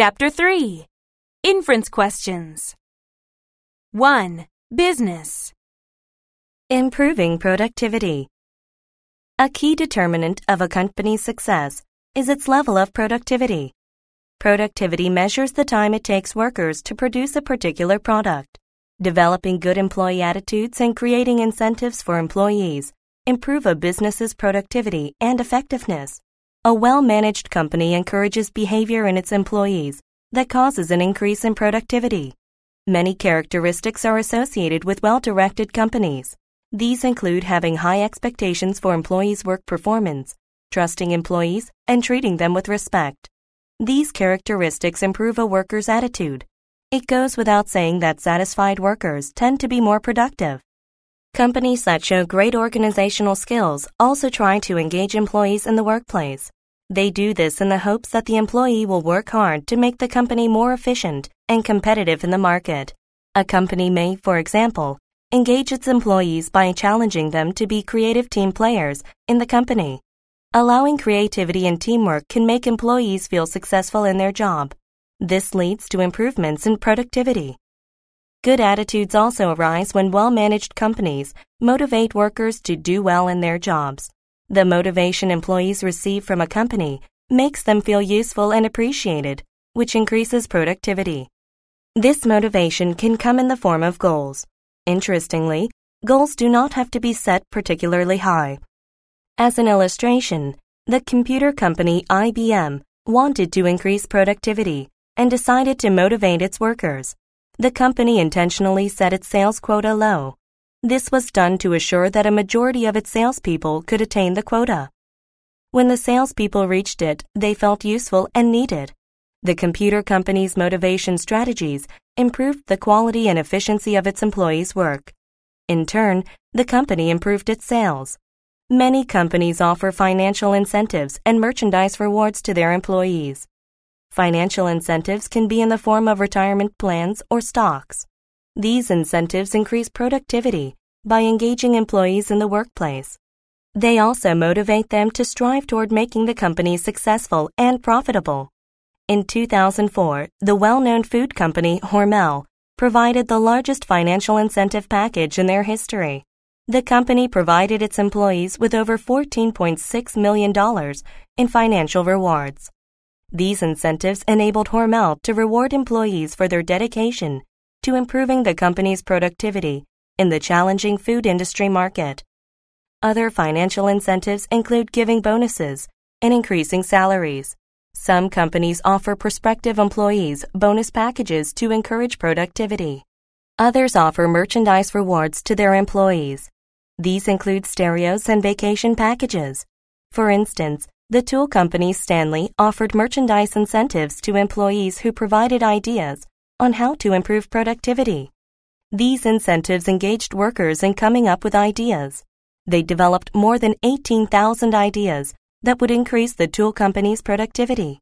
Chapter 3. Inference Questions. 1. Business. Improving productivity. A key determinant of a company's success is its level of productivity. Productivity measures the time it takes workers to produce a particular product. Developing good employee attitudes and creating incentives for employees improve a business's productivity and effectiveness. A well-managed company encourages behavior in its employees that causes an increase in productivity. Many characteristics are associated with well-directed companies. These include having high expectations for employees' work performance, trusting employees, and treating them with respect. These characteristics improve a worker's attitude. It goes without saying that satisfied workers tend to be more productive. Companies that show great organizational skills also try to engage employees in the workplace. They do this in the hopes that the employee will work hard to make the company more efficient and competitive in the market. A company may, for example, engage its employees by challenging them to be creative team players in the company. Allowing creativity and teamwork can make employees feel successful in their job. This leads to improvements in productivity. Good attitudes also arise when well-managed companies motivate workers to do well in their jobs. The motivation employees receive from a company makes them feel useful and appreciated, which increases productivity. This motivation can come in the form of goals. Interestingly, goals do not have to be set particularly high. As an illustration, the computer company IBM wanted to increase productivity and decided to motivate its workers. The company intentionally set its sales quota low. This was done to assure that a majority of its salespeople could attain the quota. When the salespeople reached it, they felt useful and needed. The computer company's motivation strategies improved the quality and efficiency of its employees' work. In turn, the company improved its sales. Many companies offer financial incentives and merchandise rewards to their employees. Financial incentives can be in the form of retirement plans or stocks. These incentives increase productivity by engaging employees in the workplace. They also motivate them to strive toward making the company successful and profitable. In 2004, the well-known food company Hormel provided the largest financial incentive package in their history. The company provided its employees with over $14.6 million in financial rewards. These incentives enabled Hormel to reward employees for their dedication to improving the company's productivity in the challenging food industry market. Other financial incentives include giving bonuses and increasing salaries. Some companies offer prospective employees bonus packages to encourage productivity. Others offer merchandise rewards to their employees. These include stereos and vacation packages. For instance, the tool company Stanley offered merchandise incentives to employees who provided ideas on how to improve productivity. These incentives engaged workers in coming up with ideas. They developed more than 18,000 ideas that would increase the tool company's productivity.